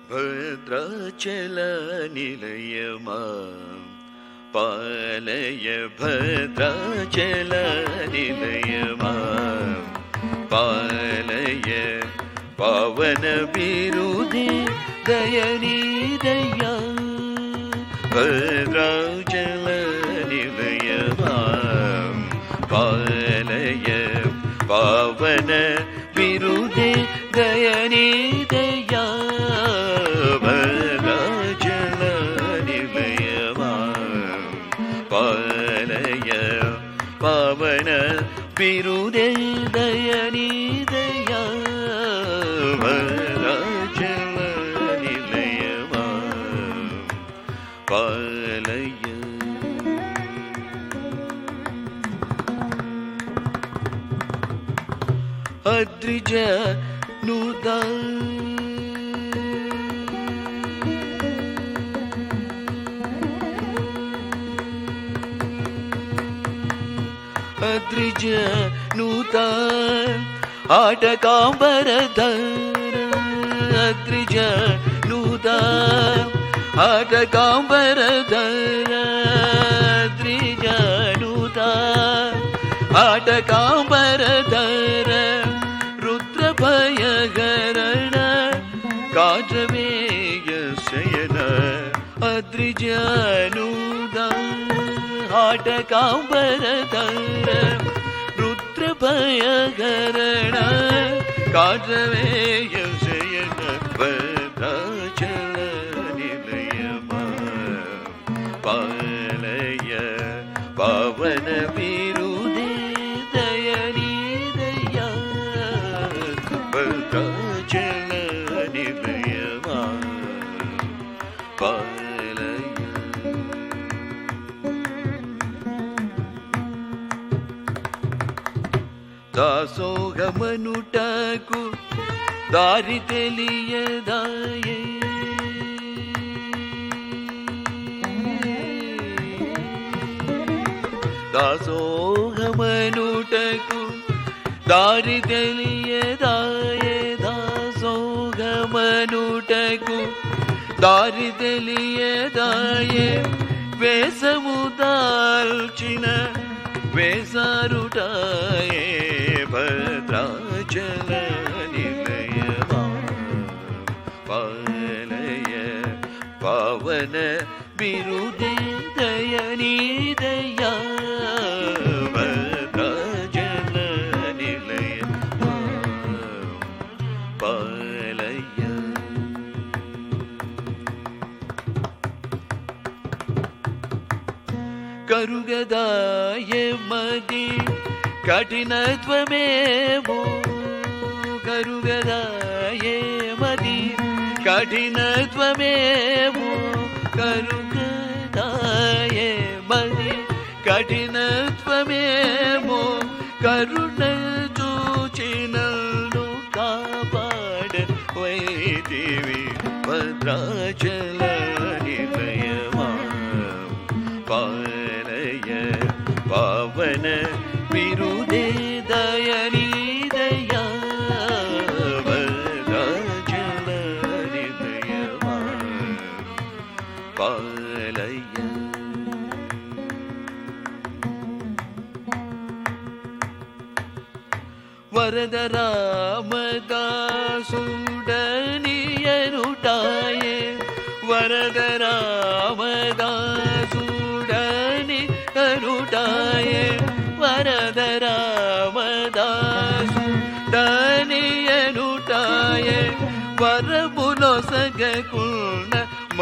భద్రాచల నిలయమా పాలయ భద్రాచల నిలయమా పాలయ పవన బిరుదే దయనీదయ్యా భద్రాచల నిలయమా పాలయ పవన బిరుదే దయనీదయ్యా భద్రాచల నిలయమా పాలయ పవన బిరుదే దయనీదయ్యా భద్రాచల నిలయమా పాలయ అద్రిజ నుదా అద్రిజ నుదా ఆటకాంబరధర అద్రిజ నుదా ఆటకాంబరధర అద్రిజ నుదా ఆటకాంబరధర రుద్రభయగరణ కాజవేయ శయన అద్రిజనుదా ఆటకాంబరధర రుద్రభయగరణ కాజవేయ శయన భద్రాచల నిలయమా పాలయ పవన బిరుదే దయనీదయ్యా భద్రాచల నిలయమా పాలయ దాసోగమనుటకు దారి తెలియదాయే దాసోగమనుటకు దారి తెలియదాయే దాసోగమనుటకు దారి తెలియదాయే వేసము దాల్చిన వేసారుటాయే భద్రాచల నిలయమా పాలయ పవన బిరుదే దయనీదయ్యా భద్రాచల నిలయమా పాలయ కరుగదాయే మది కఠినత్వమేమో కరుగదాయే మది కఠినత్వమేమో కరుగదాయే మది కఠినత్వమేమో కరుణ చూచినను కాపాడ వైదేవి భద్రాచల నిలయమా పాలయ పవన బిరుదే దయనీదయ్యా భద్రాచల నిలయమా పాలయ వరద రామదాసుడనియనుటాయే వరద రామదాసుడని అనుటాయే వరద రామదాసుడనియనుటాయే వరములొసగకున్న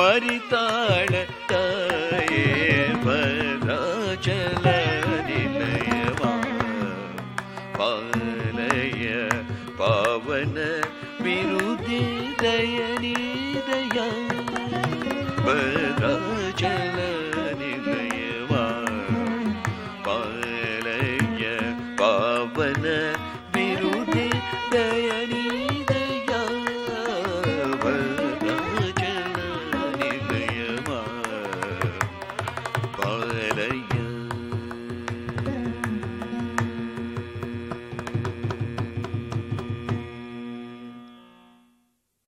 మరితాళటాయే భద్రాచల నిలయమా పాలయ పవన బిరుదే దయనీదయ్యా భద్రాచల నిలయమా పాలయ పవన బిరుదే దయనీదయ్యా